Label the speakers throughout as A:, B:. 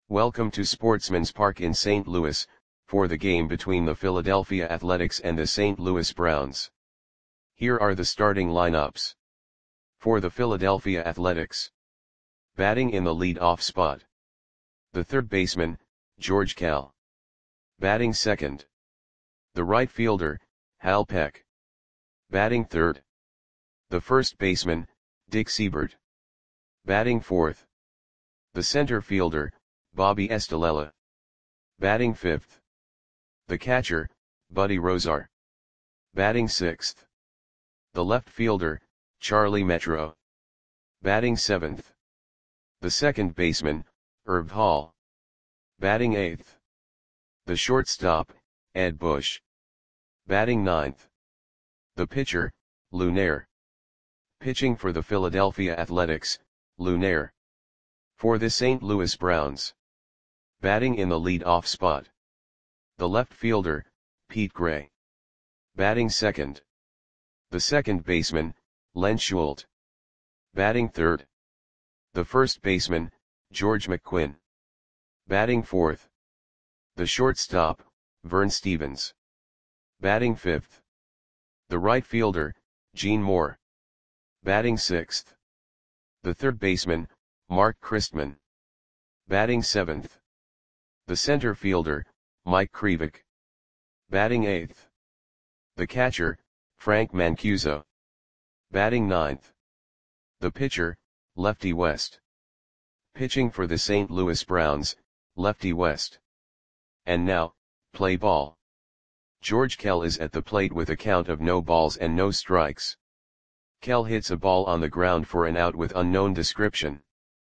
A: Welcome to Sportsman's Park in St. Louis, for the game between the Philadelphia Athletics and the St. Louis Browns. Here are the starting lineups. For the Philadelphia Athletics. Batting in the lead-off spot. The third baseman, George Kell. Batting second. The right fielder, Hal Peck. Batting third. The first baseman, Dick Seibert. Batting fourth. The center fielder, Bobby Estalella. Batting fifth. The catcher, Buddy Rozar. Batting sixth. The left fielder, Charlie Metro. Batting seventh. The second baseman, Herb Hall. Batting eighth. The shortstop, Ed Bush. Batting ninth. The pitcher, Lou Nair. Pitching for the Philadelphia Athletics, Lou Nair. For the St. Louis Browns. Batting in the lead-off spot. The left fielder, Pete Gray. Batting second. The second baseman, Len Schult. Batting third. The first baseman, George McQuinn. Batting fourth. The shortstop, Vern Stephens. Batting fifth. The right fielder, Gene Moore. Batting sixth. The third baseman, Mark Christman. Batting seventh. The center fielder, Mike Krivik. Batting eighth. The catcher, Frank Mancuso. Batting ninth. The pitcher, Lefty West. Pitching for the St. Louis Browns, Lefty West. And now, play ball. George Kell is at the plate with a count of no balls and no strikes. Kell hits a ball on the ground for an out with unknown description.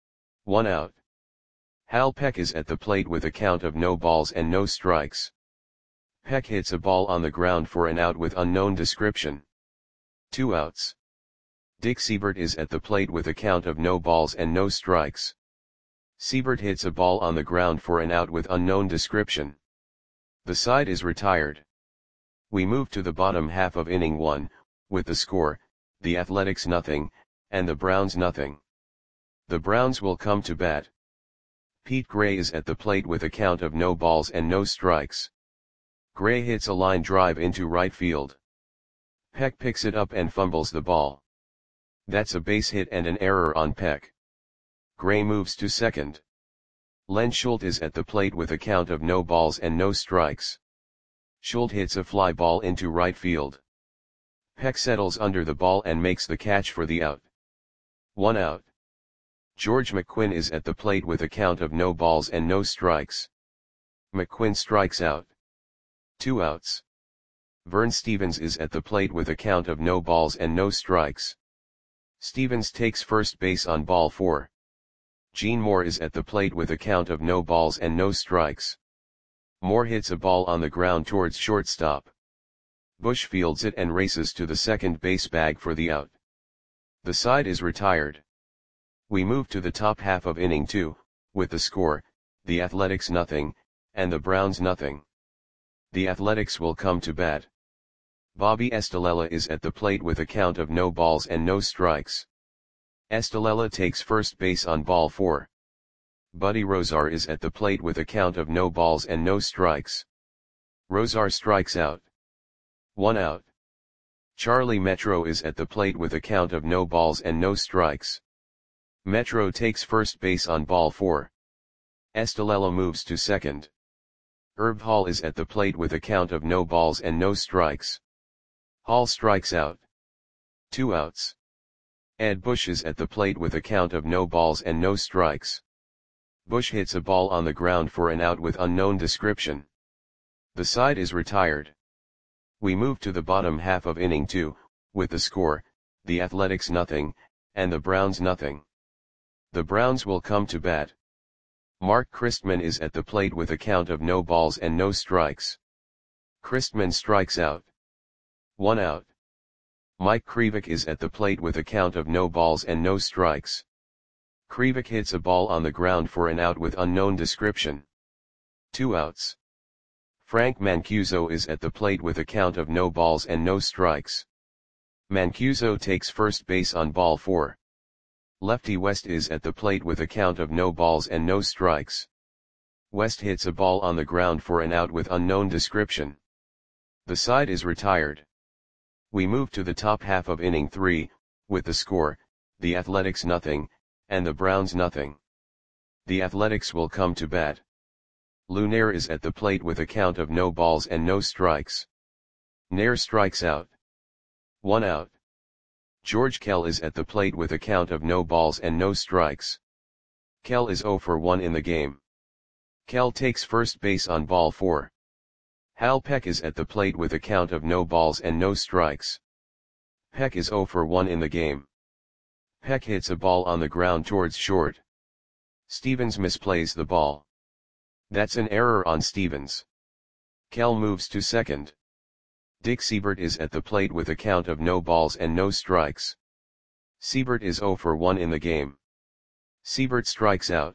A: 1 out. Hal Peck is at the plate with a count of no balls and no strikes. Peck hits a ball on the ground for an out with unknown description. 2 outs. Dick Seibert is at the plate with a count of no balls and no strikes. Seibert hits a ball on the ground for an out with unknown description. The side is retired. We move to the bottom half of inning 1, with the score, the Athletics 0, and the Browns 0. The Browns will come to bat. Pete Gray is at the plate with a count of no balls and no strikes. Gray hits a line drive into right field. Peck picks it up and fumbles the ball. That's a base hit and an error on Peck. Gray moves to second. Len Schult is at the plate with a count of no balls and no strikes. Schult hits a fly ball into right field. Peck settles under the ball and makes the catch for the out. 1 out. George McQuinn is at the plate with a count of no balls and no strikes. McQuinn strikes out. 2 outs. Vern Stephens is at the plate with a count of no balls and no strikes. Stephens takes first base on ball 4. Gene Moore is at the plate with a count of no balls and no strikes. Moore hits a ball on the ground towards shortstop. Bush fields it and races to the second base bag for the out. The side is retired. We move to the top half of inning 2, with the score, the Athletics 0, and the Browns 0. The Athletics will come to bat. Bobby Estalella is at the plate with a count of no balls and no strikes. Estalella takes first base on ball 4. Buddy Rozar is at the plate with a count of no balls and no strikes. Rozar strikes out. 1 out. Charlie Metro is at the plate with a count of no balls and no strikes. Metro takes first base on ball 4. Estalella moves to second. Herb Hall is at the plate with a count of no balls and no strikes. Hall strikes out. 2 outs. Ed Bush is at the plate with a count of no balls and no strikes. Bush hits a ball on the ground for an out with unknown description. The side is retired. We move to the bottom half of inning 2, with the score, the Athletics 0, and the Browns 0. The Browns will come to bat. Mark Christman is at the plate with a count of no balls and no strikes. Christman strikes out. 1 out. Mike Krivik is at the plate with a count of no balls and no strikes. Krivik hits a ball on the ground for an out with unknown description. 2 outs. Frank Mancuso is at the plate with a count of no balls and no strikes. Mancuso takes first base on ball 4. Lefty West is at the plate with a count of no balls and no strikes. West hits a ball on the ground for an out with unknown description. The side is retired. We move to the top half of inning 3, with the score, the Athletics nothing, and the Browns nothing. The Athletics will come to bat. Lou Nair is at the plate with a count of no balls and no strikes. Nair strikes out. 1 out. George Kell is at the plate with a count of no balls and no strikes. Kell is 0 for 1 in the game. Kell takes first base on ball 4. Hal Peck is at the plate with a count of no balls and no strikes. Peck is 0 for 1 in the game. Peck hits a ball on the ground towards short. Stevens misplays the ball. That's an error on Stevens. Kell moves to second. Dick Siebert is at the plate with a count of no balls and no strikes. Siebert is 0 for 1 in the game. Siebert strikes out.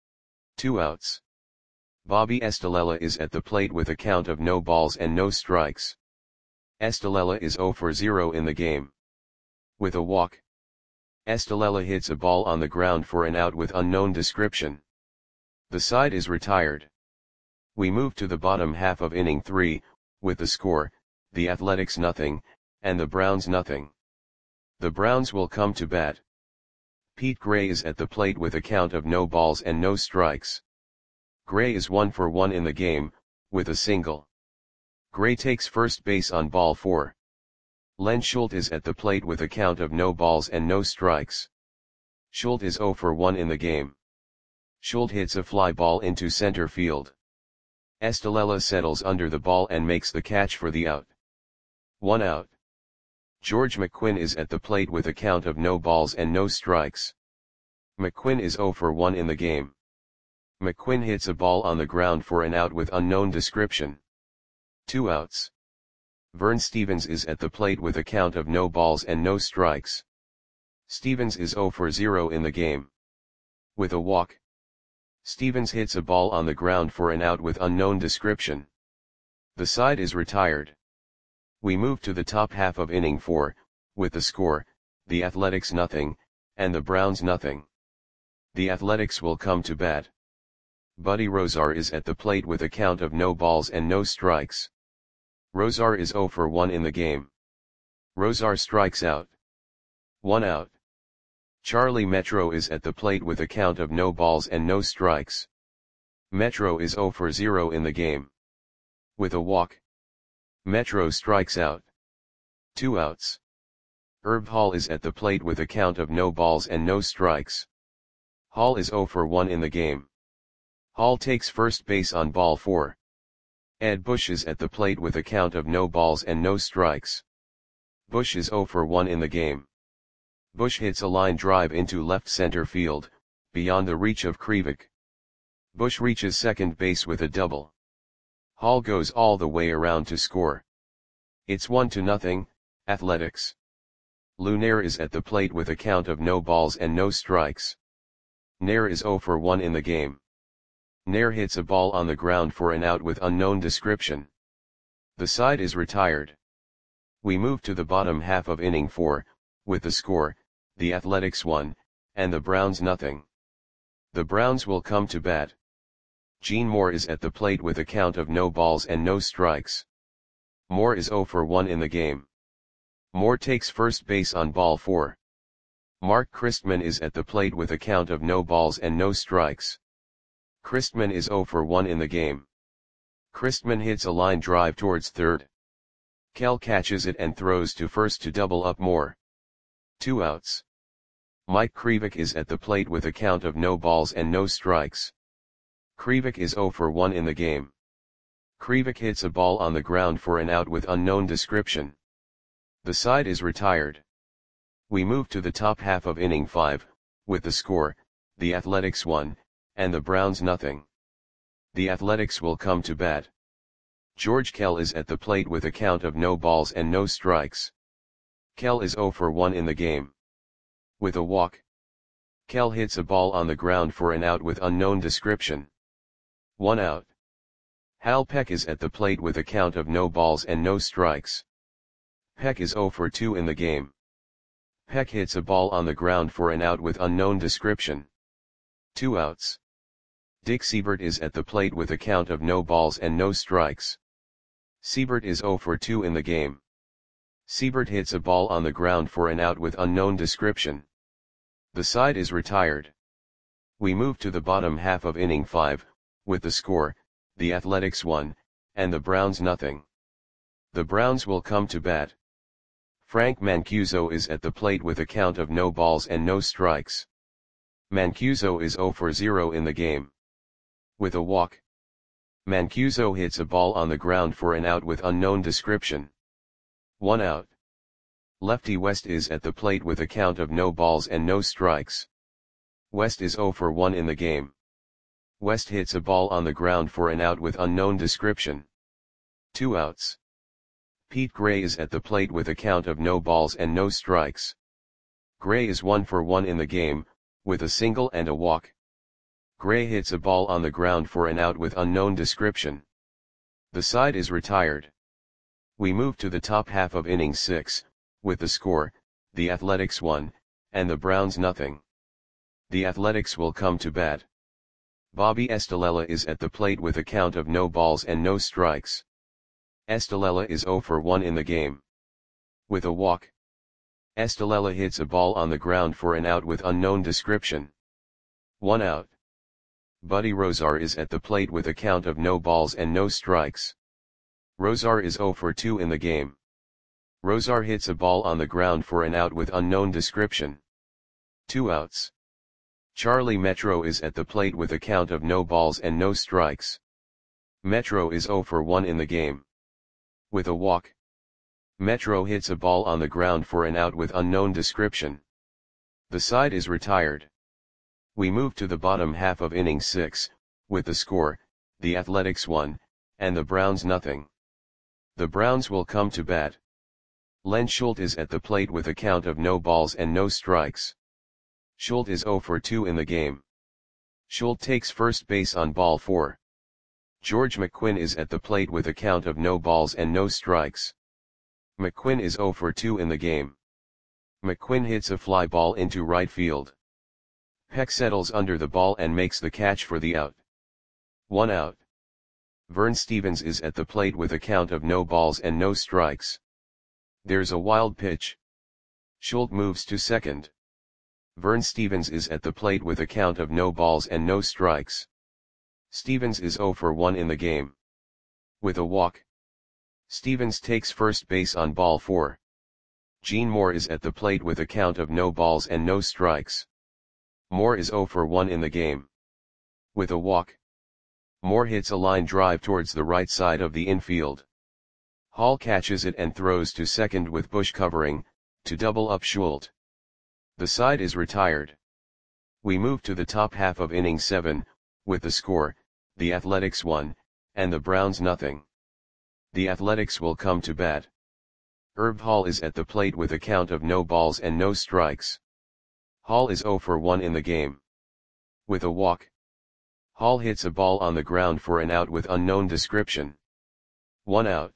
A: 2 outs. Bobby Estalella is at the plate with a count of no balls and no strikes. Estalella is 0 for 0 in the game. With a walk, Estalella hits a ball on the ground for an out with unknown description. The side is retired. We move to the bottom half of inning 3, with the score, the Athletics nothing, and the Browns nothing. The Browns will come to bat. Pete Gray is at the plate with a count of no balls and no strikes. Gray is 1 for 1 in the game, with a single. Gray takes first base on ball 4. Len Schult is at the plate with a count of no balls and no strikes. Schult is 0 for 1 in the game. Schult hits a fly ball into center field. Estalella settles under the ball and makes the catch for the out. 1 out. George McQuinn is at the plate with a count of no balls and no strikes. McQuinn is 0 for 1 in the game. McQuinn hits a ball on the ground for an out with unknown description. 2 outs. Vern Stevens is at the plate with a count of no balls and no strikes. Stevens is 0 for 0 in the game. With a walk, Stevens hits a ball on the ground for an out with unknown description. The side is retired. We move to the top half of inning 4, with the score, the Athletics nothing, and the Browns nothing. The Athletics will come to bat. Buddy Rozar is at the plate with a count of no balls and no strikes. Rozar is 0 for 1 in the game. Rozar strikes out. 1 out. Charlie Metro is at the plate with a count of no balls and no strikes. Metro is 0 for 0 in the game. With a walk, Metro strikes out. 2 outs. Herb Hall is at the plate with a count of no balls and no strikes. Hall is 0 for 1 in the game. Hall takes first base on ball 4. Ed Bush is at the plate with a count of no balls and no strikes. Bush is 0 for 1 in the game. Bush hits a line drive into left center field, beyond the reach of Krivik. Bush reaches second base with a double. Hall goes all the way around to score. It's 1-0, Athletics. Lou Nair is at the plate with a count of no balls and no strikes. Nair is 0 for 1 in the game. Nair hits a ball on the ground for an out with unknown description. The side is retired. We move to the bottom half of inning 4, with the score, the Athletics 1, and the Browns nothing. The Browns will come to bat. Gene Moore is at the plate with a count of no balls and no strikes. Moore is 0 for 1 in the game. Moore takes first base on ball 4. Mark Christman is at the plate with a count of no balls and no strikes. Christman is 0 for 1 in the game. Christman hits a line drive towards third. Kell catches it and throws to first to double up Moore. 2 outs. Mike Krivik is at the plate with a count of no balls and no strikes. Krivik is 0 for 1 in the game. Krivik hits a ball on the ground for an out with unknown description. The side is retired. We move to the top half of inning 5, with the score, the Athletics 1, and the Browns nothing. The Athletics will come to bat. George Kell is at the plate with a count of no balls and no strikes. Kell is 0 for 1 in the game. With a walk, Kell hits a ball on the ground for an out with unknown description. 1 out. Hal Peck is at the plate with a count of no balls and no strikes. Peck is 0 for 2 in the game. Peck hits a ball on the ground for an out with unknown description. 2 outs. Dick Seibert is at the plate with a count of no balls and no strikes. Seibert is 0 for 2 in the game. Seibert hits a ball on the ground for an out with unknown description. The side is retired. We move to the bottom half of inning 5, with the score, the Athletics 1, and the Browns nothing. The Browns will come to bat. Frank Mancuso is at the plate with a count of no balls and no strikes. Mancuso is 0 for 0 in the game. With a walk, Mancuso hits a ball on the ground for an out with unknown description. 1 out. Lefty West is at the plate with a count of no balls and no strikes. West is 0 for 1 in the game. West hits a ball on the ground for an out with unknown description. 2 outs. Pete Gray is at the plate with a count of no balls and no strikes. Gray is 1 for 1 in the game, with a single and a walk. Gray hits a ball on the ground for an out with unknown description. The side is retired. We move to the top half of inning 6, with the score, the Athletics 1, and the Browns nothing. The Athletics will come to bat. Bobby Estalella is at the plate with a count of no balls and no strikes. Estalella is 0 for 1 in the game. With a walk, Estalella hits a ball on the ground for an out with unknown description. 1 out. Buddy Rozar is at the plate with a count of no balls and no strikes. Rozar is 0 for 2 in the game. Rozar hits a ball on the ground for an out with unknown description. 2 outs. Charlie Metro is at the plate with a count of no balls and no strikes. Metro is 0 for 1 in the game. With a walk, Metro hits a ball on the ground for an out with unknown description. The side is retired. We move to the bottom half of inning 6, with the score, the Athletics 1, and the Browns nothing. The Browns will come to bat. Len Schult is at the plate with a count of no balls and no strikes. Schult is 0 for 2 in the game. Schult takes first base on ball 4. George McQuinn is at the plate with a count of no balls and no strikes. McQuinn is 0 for 2 in the game. McQuinn hits a fly ball into right field. Peck settles under the ball and makes the catch for the out. 1 out. Vern Stevens is at the plate with a count of no balls and no strikes. There's a wild pitch. Schult moves to second. Vern Stevens is at the plate with a count of no balls and no strikes. Stevens is 0 for 1 in the game. With a walk, Stevens takes first base on ball 4. Gene Moore is at the plate with a count of no balls and no strikes. Moore is 0 for 1 in the game. With a walk, Moore hits a line drive towards the right side of the infield. Hall catches it and throws to second with Bush covering, to double up Schult. The side is retired. We move to the top half of inning 7, with the score, the Athletics 1, and the Browns nothing. The Athletics will come to bat. Herb Hall is at the plate with a count of no balls and no strikes. Hall is 0 for 1 in the game. With a walk, Hall hits a ball on the ground for an out with unknown description. 1 out.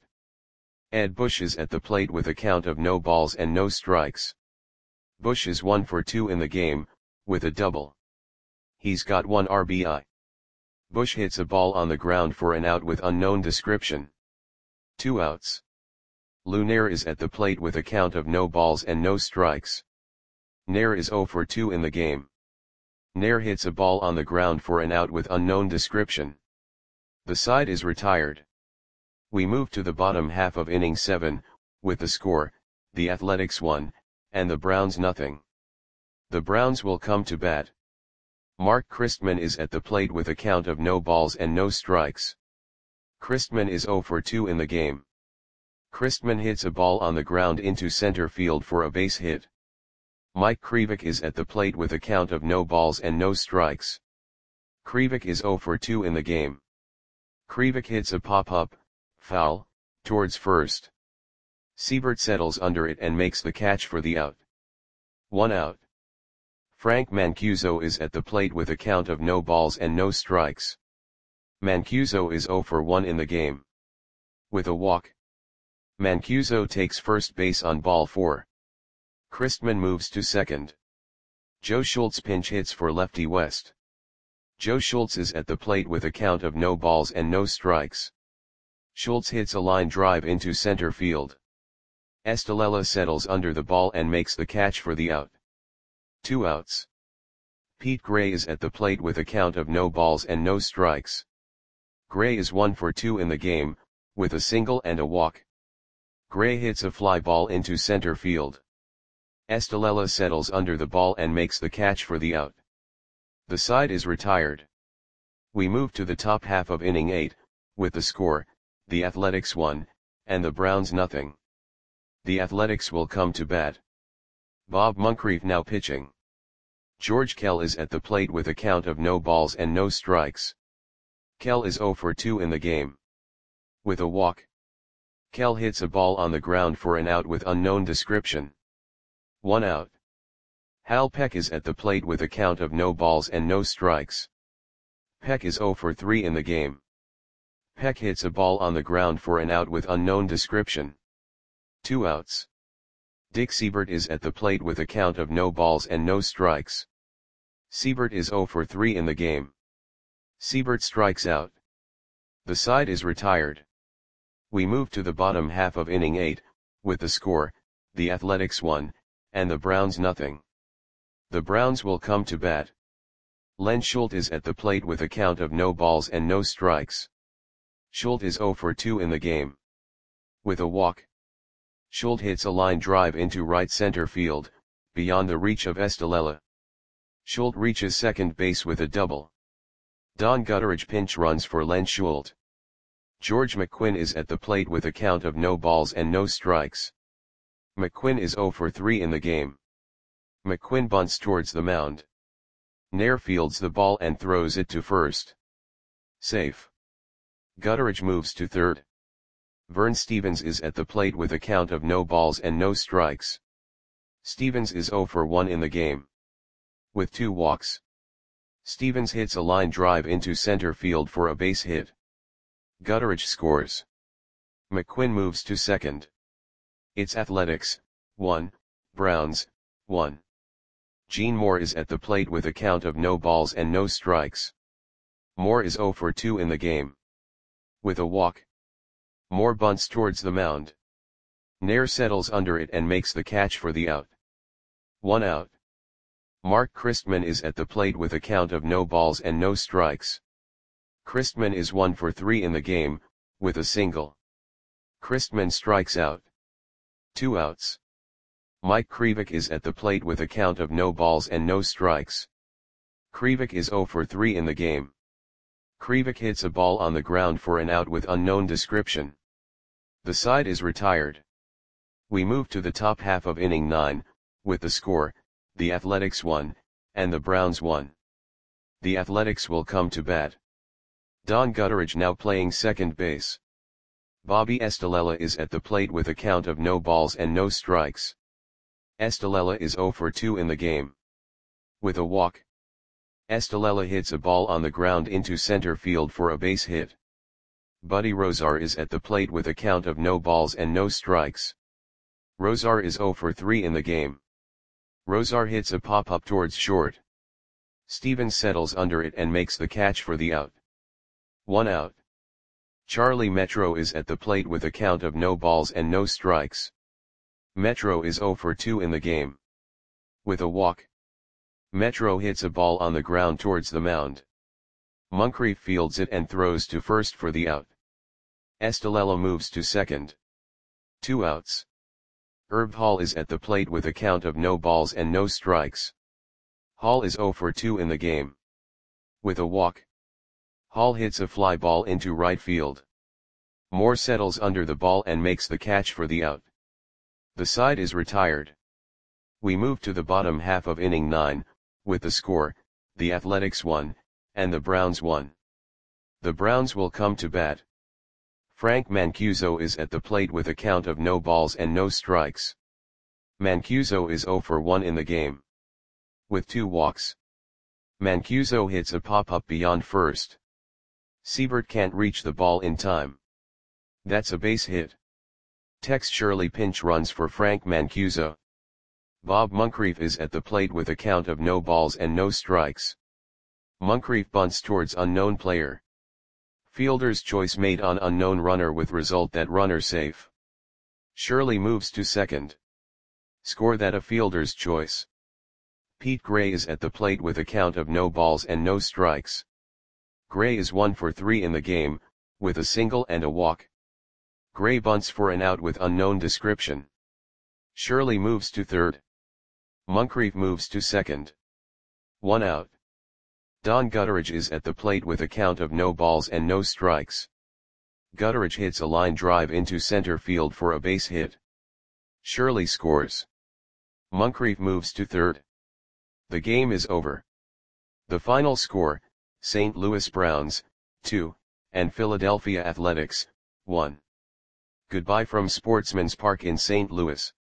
A: Ed Bush is at the plate with a count of no balls and no strikes. Bush is 1 for 2 in the game, with a double. He's got 1 RBI. Bush hits a ball on the ground for an out with unknown description. 2 outs. Lou Nair is at the plate with a count of no balls and no strikes. Nair is 0 for 2 in the game. Nair hits a ball on the ground for an out with unknown description. The side is retired. We move to the bottom half of inning 7, with the score, the Athletics 1, and the Browns nothing. The Browns will come to bat. Mark Christman is at the plate with a count of no balls and no strikes. Christman is 0 for 2 in the game. Christman hits a ball on the ground into center field for a base hit. Mike Krivik is at the plate with a count of no balls and no strikes. Krivik is 0 for 2 in the game. Krivik hits a pop-up, foul, towards first. Seibert settles under it and makes the catch for the out. 1 out. Frank Mancuso is at the plate with a count of no balls and no strikes. Mancuso is 0 for 1 in the game. With a walk, Mancuso takes first base on ball 4. Christman moves to second. Joe Schultz pinch hits for lefty West. Joe Schultz is at the plate with a count of no balls and no strikes. Schultz hits a line drive into center field. Estalella settles under the ball and makes the catch for the out. 2 outs. Pete Gray is at the plate with a count of no balls and no strikes. Gray is 1 for 2 in the game, with a single and a walk. Gray hits a fly ball into center field. Estalella settles under the ball and makes the catch for the out. The side is retired. We move to the top half of inning 8, with the score, the Athletics 1, and the Browns nothing. The Athletics will come to bat. Bob Moncrief now pitching. George Kell is at the plate with a count of no balls and no strikes. Kell is 0 for 2 in the game. With a walk. Kell hits a ball on the ground for an out with unknown description. 1 out. Hal Peck is at the plate with a count of no balls and no strikes. Peck is 0 for 3 in the game. Peck hits a ball on the ground for an out with unknown description. 2 outs. Dick Siebert is at the plate with a count of no balls and no strikes. Siebert is 0 for 3 in the game. Siebert strikes out. The side is retired. We move to the bottom half of inning 8, with the score, the Athletics 1, and the Browns nothing. The Browns will come to bat. Len Schultz is at the plate with a count of no balls and no strikes. Schultz is 0 for 2 in the game. With a walk. Schultz hits a line drive into right center field, beyond the reach of Estalella. Schultz reaches second base with a double. Don Gutteridge pinch runs for Len Schultz. George McQuinn is at the plate with a count of no balls and no strikes. McQuinn is 0 for 3 in the game. McQuinn bunts towards the mound. Nair fields the ball and throws it to first. Safe. Gutteridge moves to third. Vern Stevens is at the plate with a count of no balls and no strikes. Stevens is 0 for 1 in the game. With 2 walks. Stevens hits a line drive into center field for a base hit. Gutteridge scores. McQuinn moves to second. It's Athletics, 1, Browns, 1. Gene Moore is at the plate with a count of no balls and no strikes. Moore is 0 for 2 in the game. With a walk. Moore bunts towards the mound. Nair settles under it and makes the catch for the out. 1 out. Mark Christman is at the plate with a count of no balls and no strikes. Christman is 1 for 3 in the game, with a single. Christman strikes out. 2 outs. Mike Krivik is at the plate with a count of no balls and no strikes. Krivik is 0 for 3 in the game. Krivik hits a ball on the ground for an out with unknown description. The side is retired. We move to the top half of inning 9, with the score, the Athletics 1, and the Browns 1. The Athletics will come to bat. Don Gutteridge now playing second base. Bobby Estalella is at the plate with a count of no balls and no strikes. Estalella is 0 for 2 in the game. With a walk. Estalella hits a ball on the ground into center field for a base hit. Buddy Rozar is at the plate with a count of no balls and no strikes. Rozar is 0 for 3 in the game. Rozar hits a pop-up towards short. Stevens settles under it and makes the catch for the out. 1 out. Charlie Metro is at the plate with a count of no balls and no strikes. Metro is 0 for 2 in the game. With a walk. Metro hits a ball on the ground towards the mound. Moncrief fields it and throws to first for the out. Estalella moves to second. 2 outs. Herb Hall is at the plate with a count of no balls and no strikes. Hall is 0 for 2 in the game. With a walk. Hall hits a fly ball into right field. Moore settles under the ball and makes the catch for the out. The side is retired. We move to the bottom half of inning 9, with the score, the Athletics 1, and the Browns 1. The Browns will come to bat. Frank Mancuso is at the plate with a count of no balls and no strikes. Mancuso is 0 for 1 in the game. With 2 walks. Mancuso hits a pop-up beyond first. Siebert can't reach the ball in time. That's a base hit. Tex Shirley pinch runs for Frank Mancuso. Bob Moncrief is at the plate with a count of no balls and no strikes. Moncrief bunts towards unknown player. Fielder's choice made on unknown runner with result that runner safe. Shirley moves to second. Score that a fielder's choice. Pete Gray is at the plate with a count of no balls and no strikes. Gray is 1 for 3 in the game, with a single and a walk. Gray bunts for an out with unknown description. Shirley moves to third. Moncrief moves to second. 1 out. Don Gutteridge is at the plate with a count of no balls and no strikes. Gutteridge hits a line drive into center field for a base hit. Shirley scores. Moncrief moves to third. The game is over. The final score, St. Louis Browns, 2, and Philadelphia Athletics, 1. Goodbye from Sportsman's Park in St. Louis.